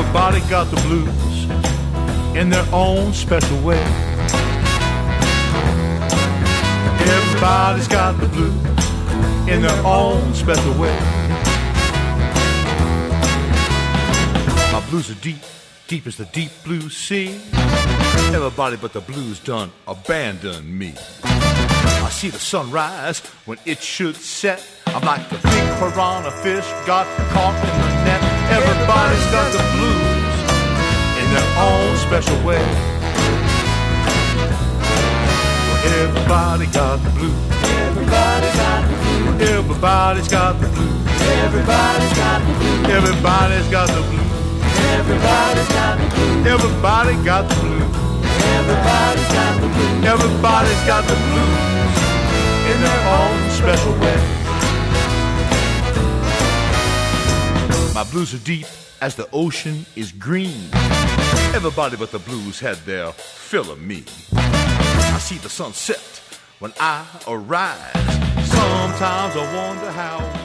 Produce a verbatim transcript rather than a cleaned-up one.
Everybody got the blues in their own special way. Everybody's got the blues in their own special way. My blues are deep, deep as the deep blue sea. Everybody but the blues done abandoned me. I see the sun rise when it should set. I'm like the big piranha fish got caught in the net. Everybody's got the blues in their own special way. Well, everybody got the blues. Everybody's got the blues. Everybody's got the blues. Everybody's got the blues. Everybody's got the blues. Everybody's got the blues. Everybody got the blues. Everybody's got the blues. Everybody's got the blues in their own special way. My blues are deep as the ocean is green. Everybody but the blues had their fill of me. I see the sun set when I arise. Sometimes I wonder how